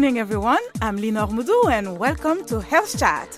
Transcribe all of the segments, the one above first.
evening, everyone. I'm Linor Moudou, and welcome to Health Chat.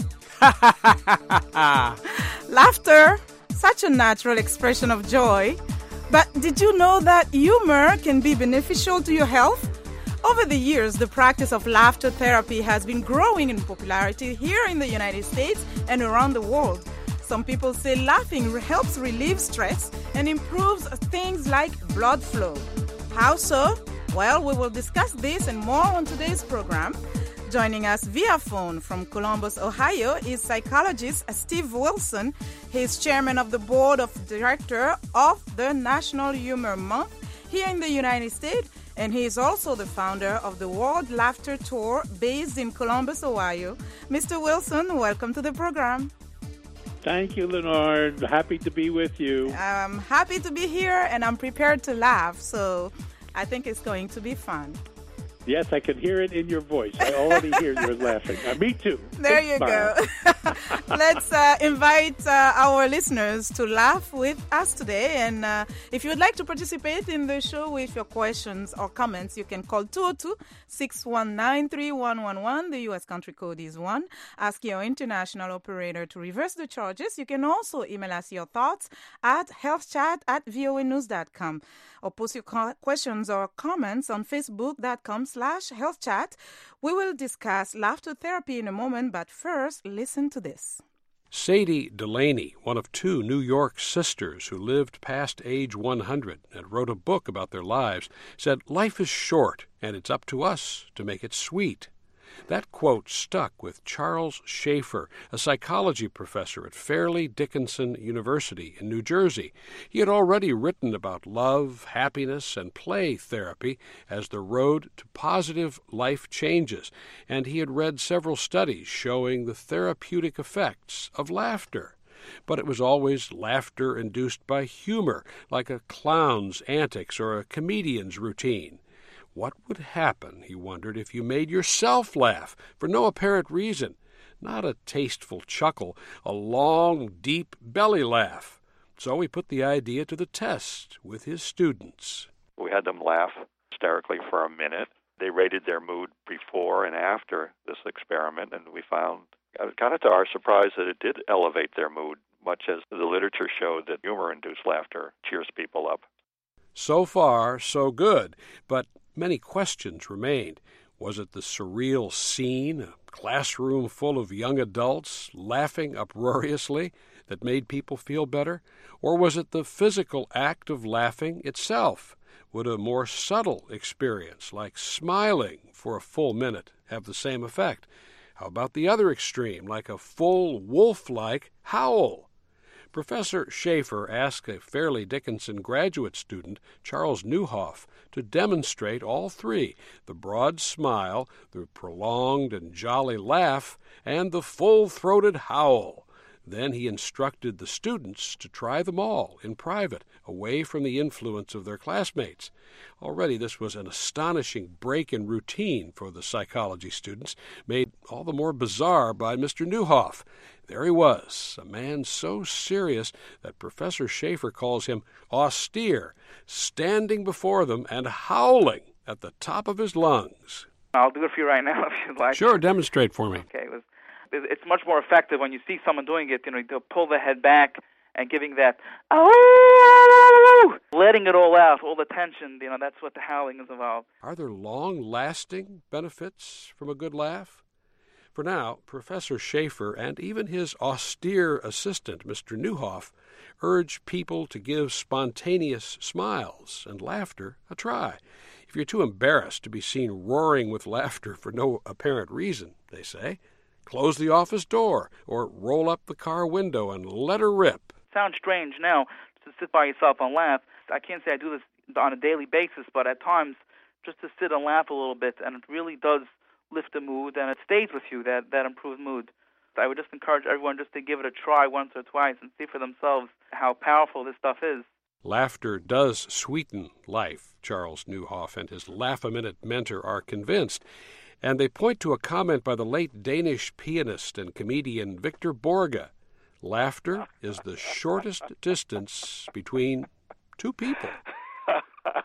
Laughter, such a natural expression of joy. But did you know that humor can be beneficial to your health? Over the years, the practice of laughter therapy has been growing in popularity here in the United States and around the world. Some people say laughing helps relieve stress and improves things like blood flow. How so? Well, we will discuss this and more on today's program. Joining us via phone from Columbus, Ohio, is psychologist Steve Wilson. He is chairman of the board of directors of the National Humor Month here in the United States, and he is also the founder of the World Laughter Tour based in Columbus, Ohio. Mr. Wilson, welcome to the program. Thank you, Lenore. Happy to be with you. I'm happy to be here, and I'm prepared to laugh, so I think it's going to be fun. Yes, I can hear it in your voice. I already hear you laughing. Me too. There you go. Let's invite our listeners to laugh with us today. And if you would like to participate in the show with your questions or comments, you can call 202-619-3111. The U.S. country code is 1. Ask your international operator to reverse the charges. You can also email us your thoughts at healthchat@voanews.com or post your questions or comments on facebook.com/healthchat. We will discuss laughter therapy in a moment, but first, listen to this. Sadie Delaney, one of 2 New York sisters who lived past age 100 and wrote a book about their lives, said, "Life is short, and it's up to us to make it sweet." That quote stuck with Charles Schaefer, a psychology professor at Fairleigh Dickinson University in New Jersey. He had already written about love, happiness, and play therapy as the road to positive life changes, and he had read several studies showing the therapeutic effects of laughter. But it was always laughter induced by humor, like a clown's antics or a comedian's routine. What would happen, he wondered, if you made yourself laugh for no apparent reason? Not a tasteful chuckle, a long, deep belly laugh. So he put the idea to the test with his students. We had them laugh hysterically for a minute. They rated their mood before and after this experiment, and we found, kind of to our surprise, that it did elevate their mood, much as the literature showed that humor-induced laughter cheers people up. So far, so good, but many questions remained. Was it the surreal scene, a classroom full of young adults laughing uproariously, that made people feel better? Or was it the physical act of laughing itself? Would a more subtle experience, like smiling for a full minute, have the same effect? How about the other extreme, like a full wolf-like howl? Professor Schaefer asked a Fairleigh Dickinson graduate student, Charles Neuhoff, to demonstrate all 3, the broad smile, the prolonged and jolly laugh, and the full-throated howl. Then he instructed the students to try them all in private, away from the influence of their classmates. Already this was an astonishing break in routine for the psychology students, made all the more bizarre by Mr. Neuhoff. There he was, a man so serious that Professor Schaefer calls him austere, standing before them and howling at the top of his lungs. I'll do it for you right now if you'd like. Sure, demonstrate for me. Okay, it's much more effective when you see someone doing it, to pull the head back and giving that, oh, letting it all out, all the tension, that's what the howling is about. Are there long-lasting benefits from a good laugh? For now, Professor Schaefer and even his austere assistant, Mr. Neuhoff, urge people to give spontaneous smiles and laughter a try. If you're too embarrassed to be seen roaring with laughter for no apparent reason, they say, close the office door or roll up the car window and let her rip. Sounds strange now to sit by yourself and laugh. I can't say I do this on a daily basis, but at times just to sit and laugh a little bit, and it really does lift the mood, and it stays with you, that improved mood. I would just encourage everyone just to give it a try once or twice and see for themselves how powerful this stuff is. Laughter does sweeten life, Charles Neuhoff and his Laugh-A-Minute mentor are convinced. And they point to a comment by the late Danish pianist and comedian Victor Borge. Laughter is the shortest distance between 2 people.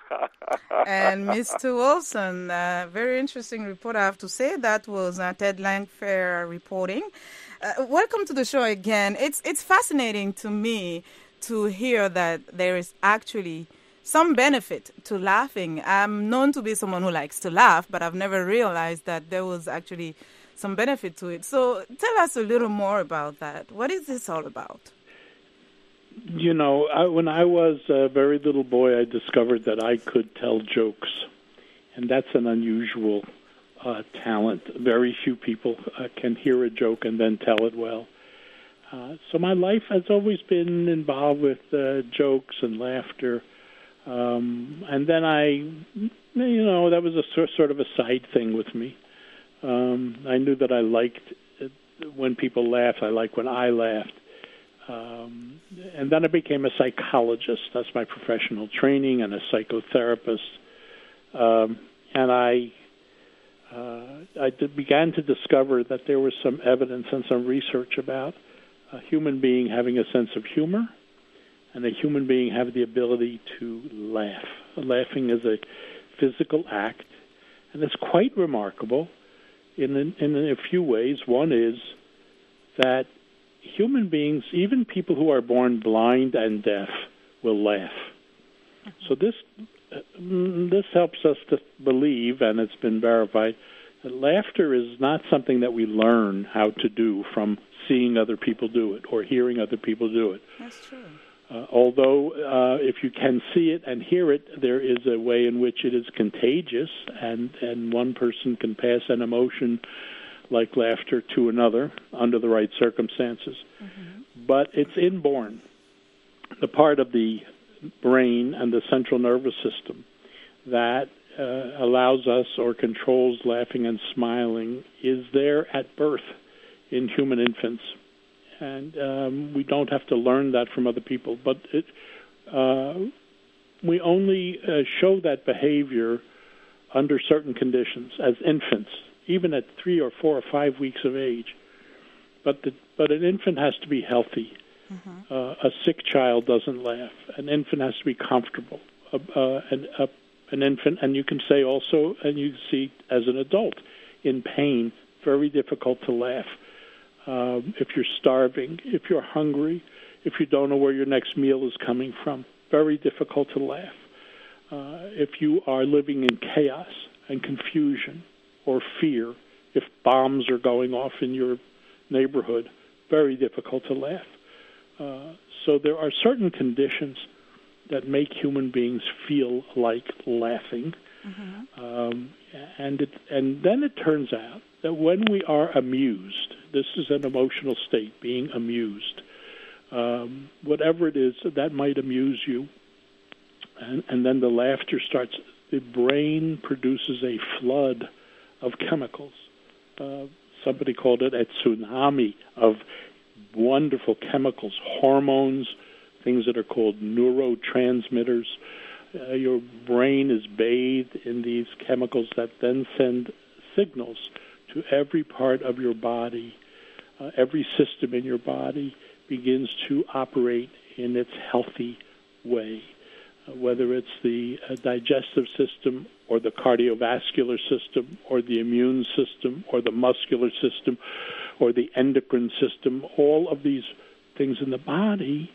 And Mr. Wilson, very interesting report, I have to say. That was Ted Langfair reporting. Welcome to the show again. It's fascinating to me to hear that there is actually some benefit to laughing. I'm known to be someone who likes to laugh, but I've never realized that there was actually some benefit to it. So tell us a little more about that. What is this all about? You know, when I was a very little boy, I discovered that I could tell jokes, and that's an unusual talent. Very few people can hear a joke and then tell it well. So my life has always been involved with jokes and laughter. And then that was a sort of a side thing with me. I knew that I liked when people laughed. I liked when I laughed. And then I became a psychologist. That's my professional training, and a psychotherapist. And I began to discover that there was some evidence and some research about a human being having a sense of humor and a human being having the ability to laugh. Laughing is a physical act, and it's quite remarkable in a few ways. One is that human beings, even people who are born blind and deaf, will laugh. So this helps us to believe, and it's been verified, that laughter is not something that we learn how to do from seeing other people do it or hearing other people do it. That's true. Although if you can see it and hear it, there is a way in which it is contagious, and one person can pass an emotion like laughter to another under the right circumstances. Mm-hmm. But it's inborn. The part of the brain and the central nervous system that allows us or controls laughing and smiling is there at birth in human infants. And we don't have to learn that from other people. But we only show that behavior under certain conditions as infants, even at 3 or 4 or 5 weeks of age. But an infant has to be healthy. Mm-hmm. A sick child doesn't laugh. An infant has to be comfortable. An infant, and you can say also, and you see as an adult, in pain, very difficult to laugh. If you're starving, if you're hungry, if you don't know where your next meal is coming from, very difficult to laugh. If you are living in chaos and confusion or fear, if bombs are going off in your neighborhood, very difficult to laugh. So there are certain conditions that make human beings feel like laughing. Mm-hmm. And then it turns out that when we are amused, this is an emotional state, being amused, whatever it is that might amuse you, and then the laughter starts, the brain produces a flood of chemicals. Somebody called it a tsunami of wonderful chemicals, hormones, things that are called neurotransmitters. Your brain is bathed in these chemicals that then send signals to every part of your body. Every system in your body begins to operate in its healthy way, whether it's the digestive system or the cardiovascular system or the immune system or the muscular system or the endocrine system. All of these things in the body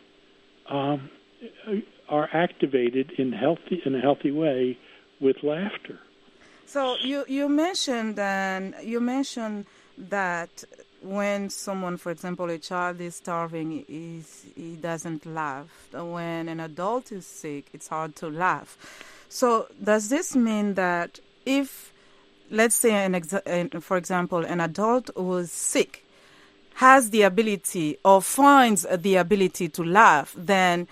are activated in a healthy way with laughter. So you mentioned that when someone, for example, a child is starving, he doesn't laugh. When an adult is sick, it's hard to laugh. So does this mean that if, let's say, for example, an adult who is sick has the ability or finds the ability to laugh, then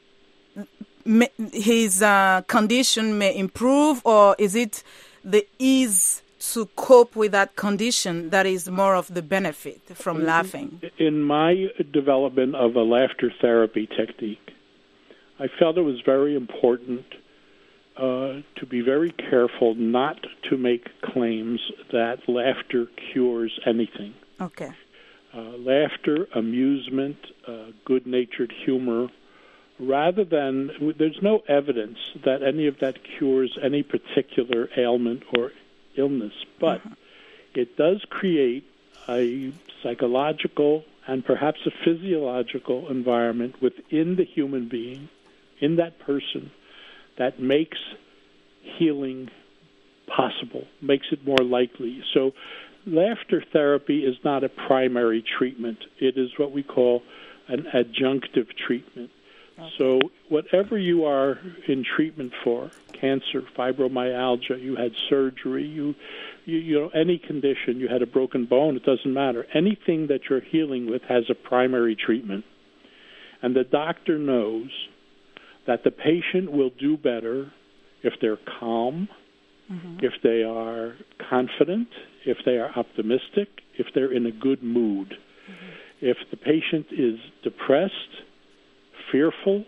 his condition may improve, or is it the ease to cope with that condition that is more of the benefit from laughing? In my development of a laughter therapy technique, I felt it was very important to be very careful not to make claims that laughter cures anything. Okay. Laughter, amusement, good-natured humor, rather than, there's no evidence that any of that cures any particular ailment or illness, but it does create a psychological and perhaps a physiological environment within the human being, in that person, that makes healing possible, makes it more likely. So laughter therapy is not a primary treatment. It is what we call an adjunctive treatment. Okay. So whatever you are in treatment for, cancer, fibromyalgia, you had surgery, you know, any condition, you had a broken bone, it doesn't matter. Anything that you're healing with has a primary treatment. And the doctor knows that the patient will do better if they're calm, if they are confident, if they are optimistic, if they're in a good mood. If the patient is depressed, fearful,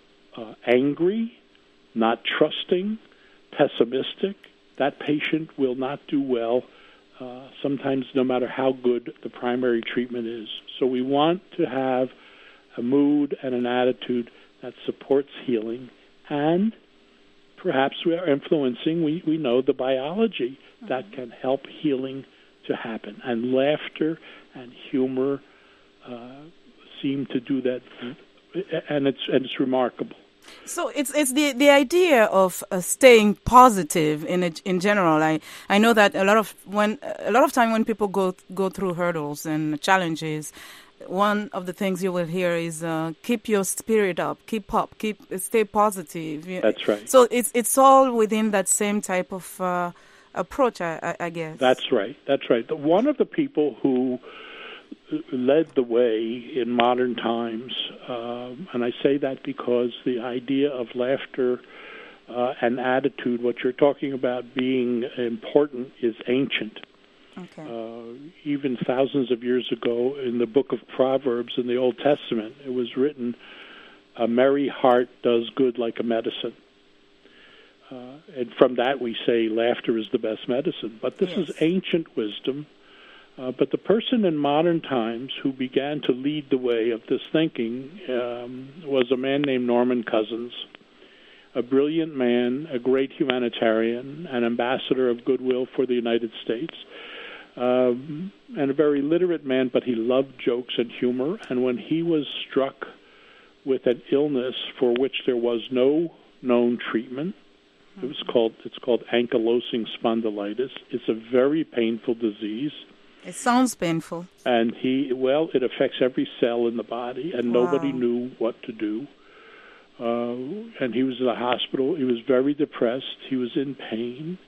angry, not trusting, pessimistic, that patient will not do well, sometimes no matter how good the primary treatment is. So we want to have a mood and an attitude that supports healing, and perhaps we are influencing, we know, the biology that can help healing to happen. And laughter and humor seem to do that, and it's remarkable. So it's the idea of staying positive in general. I know that a lot of time when people go through hurdles and challenges, one of the things you will hear is keep your spirit up, stay positive. That's right. So it's all within that same type of approach, I guess. That's right. One of the people who led the way in modern times, and I say that because the idea of laughter and attitude, what you're talking about being important, is ancient. Okay. Even thousands of years ago, in the book of Proverbs in the Old Testament, it was written, "A merry heart does good like a medicine." And from that we say laughter is the best medicine. But this is ancient wisdom. But the person in modern times who began to lead the way of this thinking was a man named Norman Cousins, a brilliant man, a great humanitarian, an ambassador of goodwill for the United States, and a very literate man, but he loved jokes and humor. And when he was struck with an illness for which there was no known treatment, it's called ankylosing spondylitis. It's a very painful disease. It sounds painful. And it affects every cell in the body, and nobody knew what to do. And he was in the hospital. He was very depressed. He was in pain.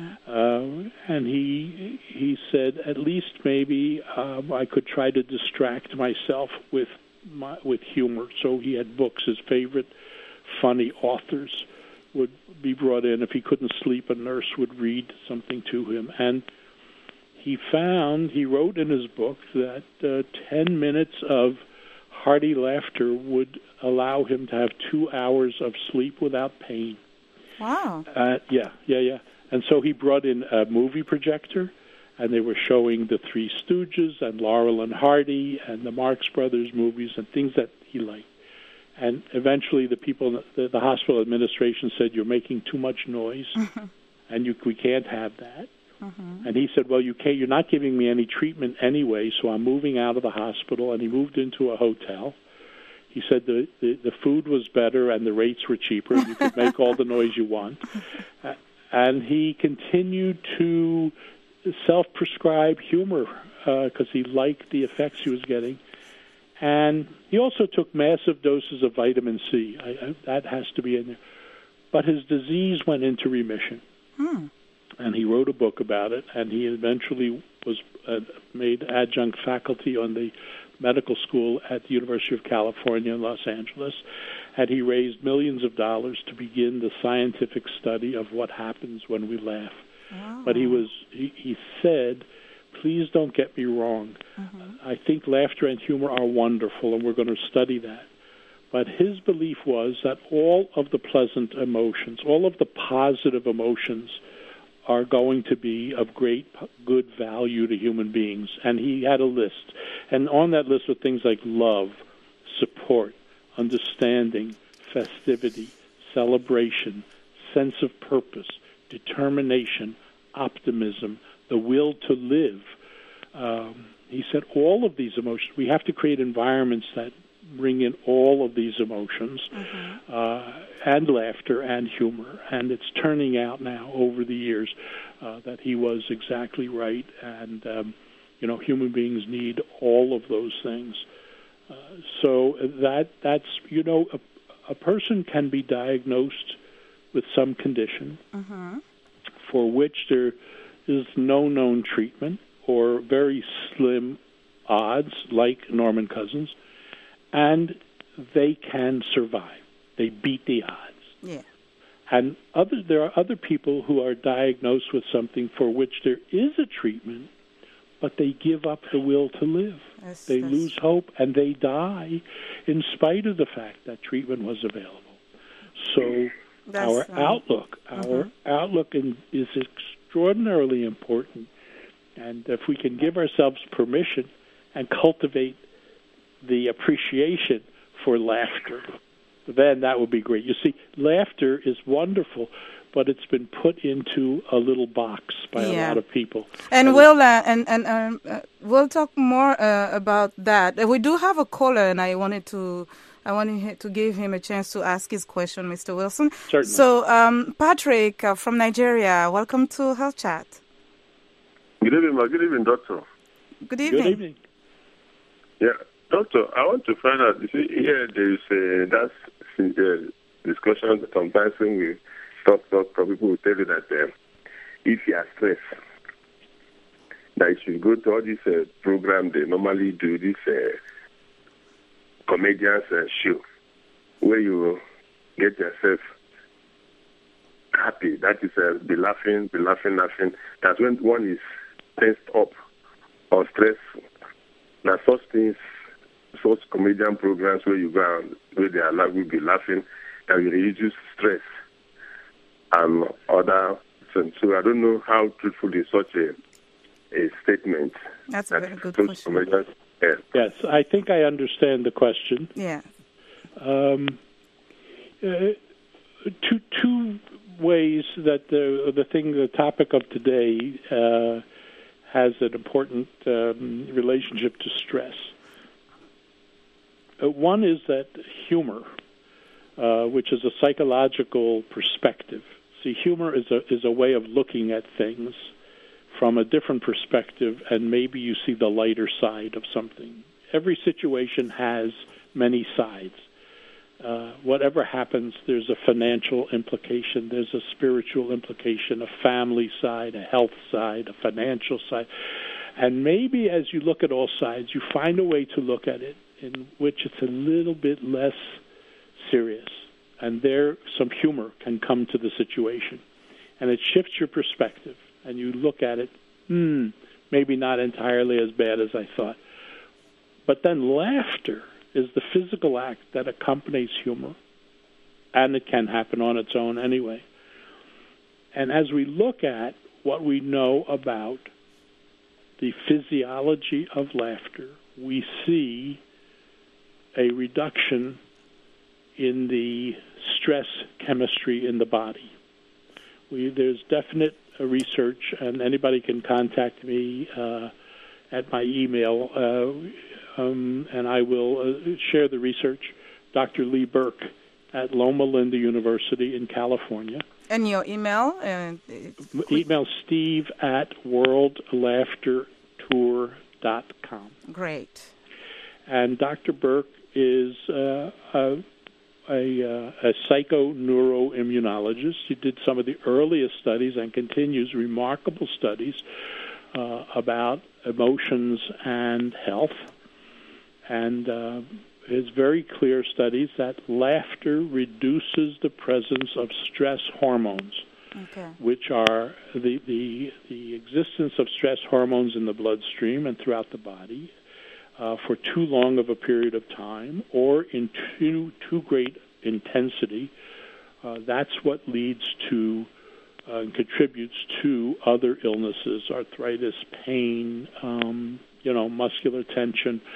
And he said, at least maybe I could try to distract myself with humor. So he had books. His favorite funny authors would be brought in. If he couldn't sleep, a nurse would read something to him. And he wrote in his book that 10 minutes of hearty laughter would allow him to have 2 hours of sleep without pain. Wow. Yeah. And so he brought in a movie projector, and they were showing the Three Stooges and Laurel and Hardy and the Marx Brothers movies and things that he liked. And eventually the people, the hospital administration said, "You're making too much noise, and we can't have that." And he said, "Well, you're not giving me any treatment anyway, so I'm moving out of the hospital." And he moved into a hotel. He said the food was better and the rates were cheaper. You could make all the noise you want. And he continued to self-prescribe humor because he liked the effects he was getting. And he also took massive doses of vitamin C. That has to be in there. But his disease went into remission. And he wrote a book about it, and he eventually was made adjunct faculty on the medical school at the University of California in Los Angeles, and he raised millions of dollars to begin the scientific study of what happens when we laugh. Wow. But he said, please don't get me wrong. I think laughter and humor are wonderful, and we're going to study that. But his belief was that all of the pleasant emotions, all of the positive emotions are going to be of good value to human beings. And he had a list. And on that list were things like love, support, understanding, festivity, celebration, sense of purpose, determination, optimism, the will to live. He said all of these emotions, we have to create environments that bring in all of these emotions, and laughter and humor. And it's turning out now over the years that he was exactly right. And, human beings need all of those things. So that's, a person can be diagnosed with some condition for which there is no known treatment or very slim odds, like Norman Cousins, and they can survive. They beat the odds. Yeah. And there are other people who are diagnosed with something for which there is a treatment, but they give up the will to live. They lose hope, and they die in spite of the fact that treatment was available. So our outlook is extraordinarily important. And if we can give ourselves permission and cultivate the appreciation for laughter, then that would be great. You see, laughter is wonderful, but it's been put into a little box by a lot of people. And we'll talk more about that. We do have a caller, and I wanted to give him a chance to ask his question, Mr. Wilson. Certainly. So, Patrick from Nigeria, welcome to Health Chat. Good evening, Doctor. Good evening. Good evening. Yeah, Doctor, I want to find out, you see, here there is that discussion that sometimes when we talk, people will tell you that if you are stressed, that you should go to all this program they normally do, this comedians show, where you get yourself happy. That is, be laughing. That's when one is tensed up or stressful. Now, such things, such comedian programs where you go and where they are will be laughing, that will reduce stress and other things. So I don't know how truthful is such a statement. That's a very good question. Yes, I think I understand the question. Yeah. Two ways that the topic of today has an important relationship to stress. One is that humor, which is a psychological perspective. See, humor is a way of looking at things from a different perspective, and maybe you see the lighter side of something. Every situation has many sides. Whatever happens, there's a financial implication, there's a spiritual implication, a family side, a health side, a financial side. And maybe as you look at all sides, you find a way to look at it in which it's a little bit less serious. And there, some humor can come to the situation. And it shifts your perspective. And you look at it, maybe not entirely as bad as I thought. But then laughter is the physical act that accompanies humor, and it can happen on its own anyway. And as we look at what we know about the physiology of laughter, we see a reduction in the stress chemistry in the body. There's definite research, and anybody can contact me at my email, and I will share the research. Dr. Lee Burke at Loma Linda University in California. And your email? Email Steve at worldlaughtertour.com. Great. And Dr. Burke is a psychoneuroimmunologist. He did some of the earliest studies and continues remarkable studies about emotions and health. And his very clear studies that laughter reduces the presence of stress hormones, which are the existence of stress hormones in the bloodstream and throughout the body for too long of a period of time or in too great intensity. That's what leads to and contributes to other illnesses, arthritis, pain, muscular tension,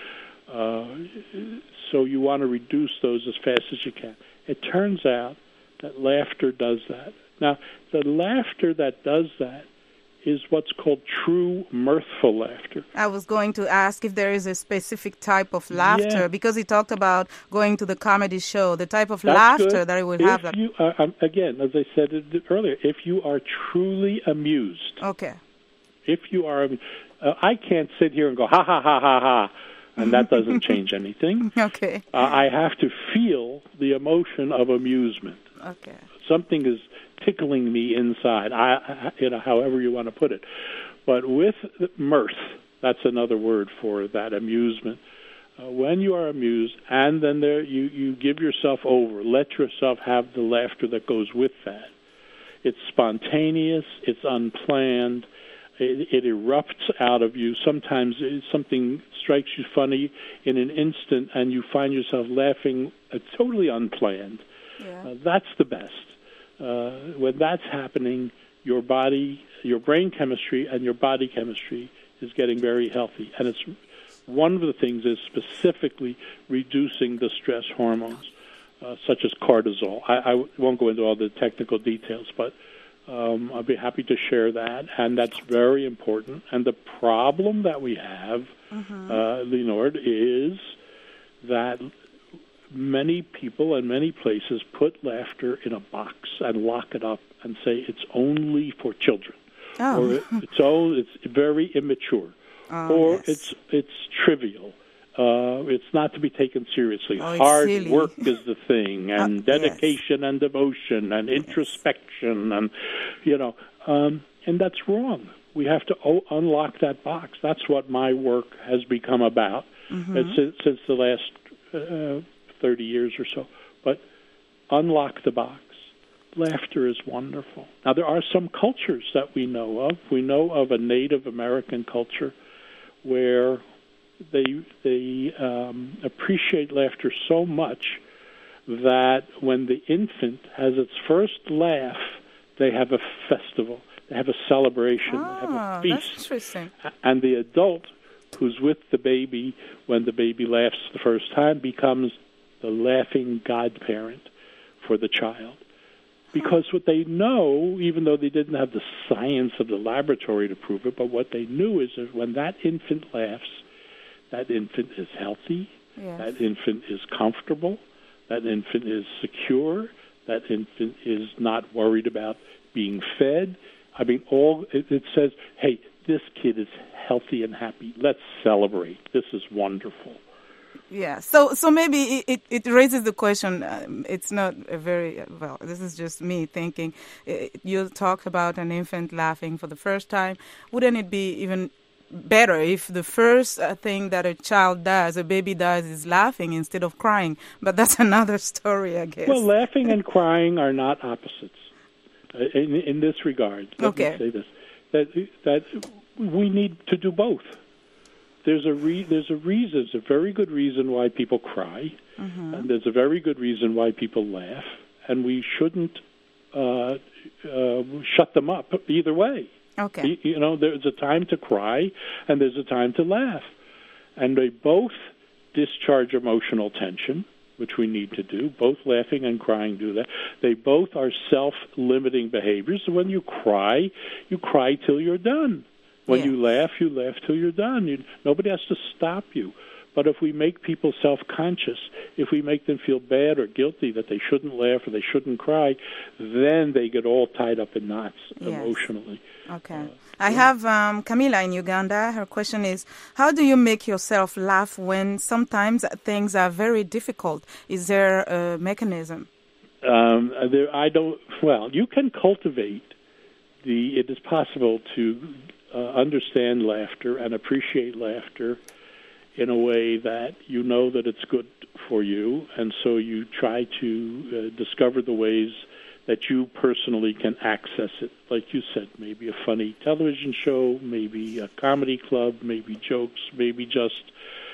So you want to reduce those as fast as you can. It turns out that laughter does that. Now, the laughter that does that is what's called true mirthful laughter. I was going to ask if there is a specific type of laughter, because he talked about going to the comedy show, the type of laughter that he would have. You, again, as I said earlier, if you are truly amused. Okay. If you are, I can't sit here and go, ha, ha, ha, ha, ha, and that doesn't change anything. Okay. I have to feel the emotion of amusement. Okay. Something is tickling me inside, however you want to put it. But with mirth, that's another word for that, amusement. When you are amused, and then you give yourself over, let yourself have the laughter that goes with that. It's spontaneous, it's unplanned, it erupts out of you. Sometimes something strikes you funny in an instant, and you find yourself laughing totally unplanned. Yeah. That's the best. When that's happening, your body, your brain chemistry, and your body chemistry is getting very healthy. And it's one of the things is specifically reducing the stress hormones, such as cortisol. I won't go into all the technical details, but I'll be happy to share that. And that's very important. And the problem that we have, Leonard, is that many people and many places put laughter in a box and lock it up and say it's only for children, or it's very immature, or it's trivial. It's not to be taken seriously. Hard work is the thing, and dedication and devotion and introspection, and and that's wrong. We have to unlock that box. That's what my work has become about since the last 30 years or so. But unlock the box. Laughter is wonderful. Now, there are some cultures that we know of. We know of a Native American culture where they appreciate laughter so much that when the infant has its first laugh, they have a festival. They have a celebration. They have a feast. That's interesting. And the adult who's with the baby when the baby laughs the first time becomes the laughing godparent for the child. Because what they know, even though they didn't have the science of the laboratory to prove it, but what they knew is that when that infant laughs, that infant is healthy, that infant is comfortable, that infant is secure, that infant is not worried about being fed. I mean, it says, hey, this kid is healthy and happy. Let's celebrate. This is wonderful. Yeah, so maybe it raises the question, it's not a very, this is just me thinking, you talked about an infant laughing for the first time. Wouldn't it be even better if the first thing that a child does, a baby does, is laughing instead of crying? But that's another story, I guess. Well, laughing and crying are not opposites in this regard. Let me say this, that we need to do both. There's a very good reason why people cry, and there's a very good reason why people laugh, and we shouldn't shut them up either way. Okay. There's a time to cry, and there's a time to laugh, and they both discharge emotional tension, which we need to do. Both laughing and crying do that. They both are self-limiting behaviors. So when you cry till you're done. When you laugh till you're done. Nobody has to stop you. But if we make people self-conscious, if we make them feel bad or guilty that they shouldn't laugh or they shouldn't cry, then they get all tied up in knots emotionally. Okay. I have Camila in Uganda. Her question is, how do you make yourself laugh when sometimes things are very difficult? Is there a mechanism? You can cultivate it is possible to understand laughter and appreciate laughter in a way that you know that it's good for you, and so you try to discover the ways that you personally can access it. Like you said, maybe a funny television show, maybe a comedy club, maybe jokes, maybe just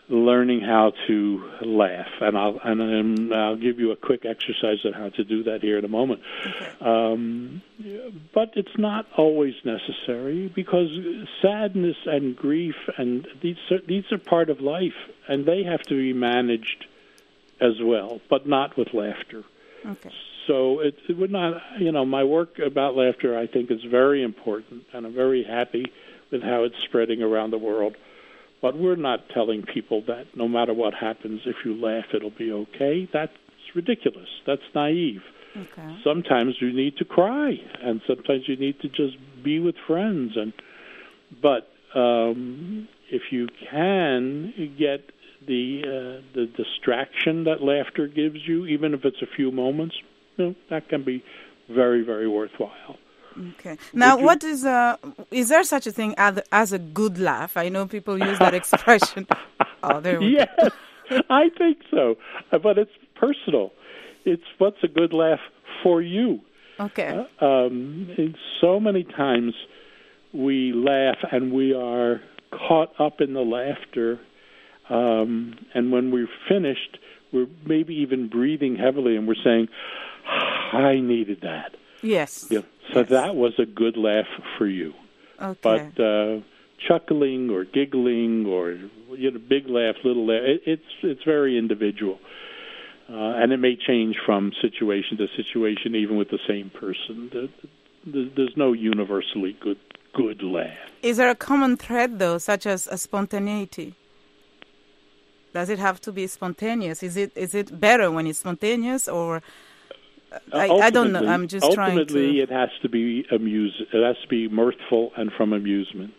learning how to laugh, and I'll give you a quick exercise on how to do that here in a moment. Okay. But it's not always necessary, because sadness and grief and these are part of life, and they have to be managed as well, but not with laughter. Okay. So it would not, my work about laughter, I think, is very important, and I'm very happy with how it's spreading around the world. But we're not telling people that no matter what happens, if you laugh, it'll be okay. That's ridiculous. That's naive. Okay. Sometimes you need to cry, and sometimes you need to just be with friends. But if you can get the distraction that laughter gives you, even if it's a few moments, that can be very, very worthwhile. Okay. Now, what is there such a thing as a good laugh? I know people use that expression. Oh, there we go. Yes, I think so. But it's personal. It's what's a good laugh for you. Okay. So many times we laugh and we are caught up in the laughter, and when we're finished, we're maybe even breathing heavily, and we're saying, I needed that. Yes. So that was a good laugh for you. Okay. But chuckling or giggling or big laugh, little laugh, it's very individual, and it may change from situation to situation, even with the same person. There's no universally good laugh. Is there a common thread, though, such as a spontaneity? Does it have to be spontaneous? Is it better when it's spontaneous, or I don't know. I'm just trying to. Ultimately, it has to be It has to be mirthful and from amusement.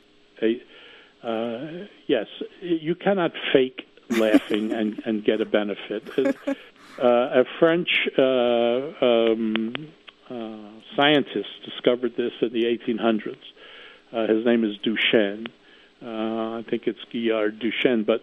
Yes, you cannot fake laughing and get a benefit. A French scientist discovered this in the 1800s. His name is Duchenne. I think it's Guillard Duchenne, but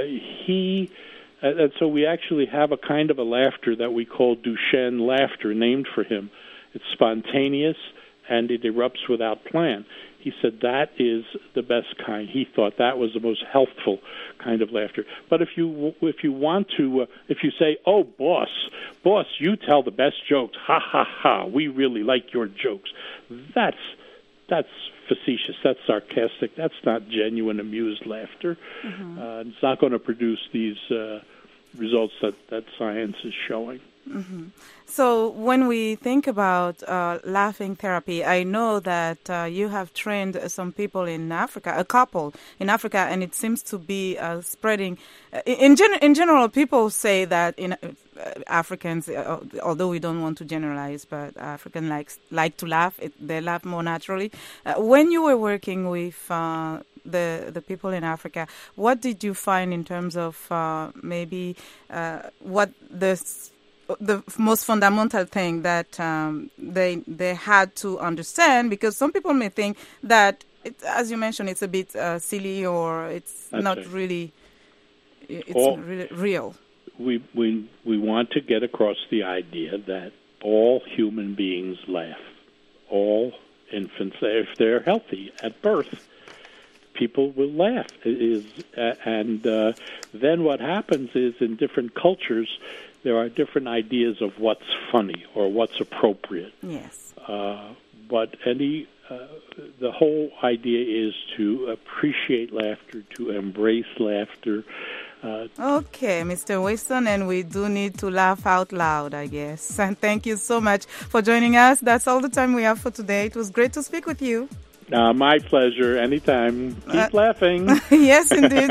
and so we actually have a kind of a laughter that we call Duchenne laughter, named for him. It's spontaneous, and it erupts without plan. He said that is the best kind. He thought that was the most healthful kind of laughter. But if you want to, if you say, "Oh, boss, you tell the best jokes. Ha ha ha! We really like your jokes." That's facetious. That's sarcastic. That's not genuine, amused laughter. Mm-hmm. It's not going to produce these results that science is showing. Mm-hmm. So when we think about laughing therapy, I know that you have trained some people in Africa, a couple in Africa, and it seems to be spreading. In general, people say that Africans, although we don't want to generalize, but Africans like to laugh. They laugh more naturally. When you were working with the people in Africa, what did you find in terms of maybe what the most fundamental thing that they had to understand? Because some people may think that, as you mentioned, it's a bit silly, or it's not really. It's really real. We want to get across the idea that all human beings laugh. All infants, if they're healthy at birth, people will laugh. And then what happens is, in different cultures, there are different ideas of what's funny or what's appropriate. Yes. But the whole idea is to appreciate laughter, to embrace laughter. Okay, Mr. Waston, and we do need to laugh out loud, I guess. And thank you so much for joining us. That's all the time we have for today. It was great to speak with you. My pleasure. Anytime. Keep laughing. Yes, indeed.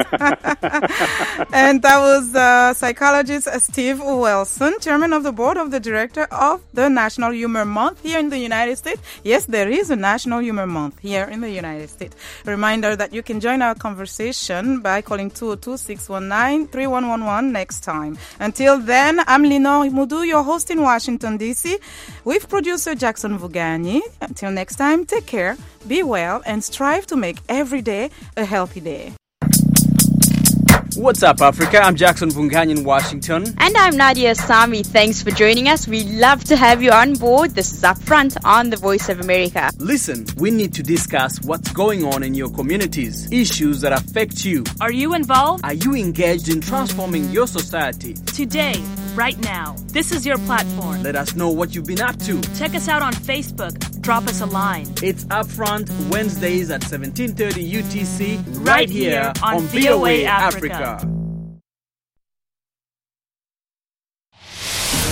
And that was psychologist Steve Wilson, chairman of the board of the director of the National Humor Month here in the United States. Yes, there is a National Humor Month here in the United States. Reminder that you can join our conversation by calling 202-619-3111 next time. Until then, I'm Lenore Mudu, your host in Washington, D.C., with producer Jackson Vugani. Until next time, take care, be well, and strive to make every day a healthy day. What's up, Africa? I'm Jackson Vungany in Washington. And I'm Nadia Sami. Thanks for joining us. We love to have you on board. This is Upfront on the Voice of America. Listen, we need to discuss what's going on in your communities, issues that affect you. Are you involved? Are you engaged in transforming your society? Today, right now, this is your platform. Let us know what you've been up to. Check us out on Facebook. Drop us a line. It's Upfront Wednesdays at 17:30 UTC right here on VOA Africa.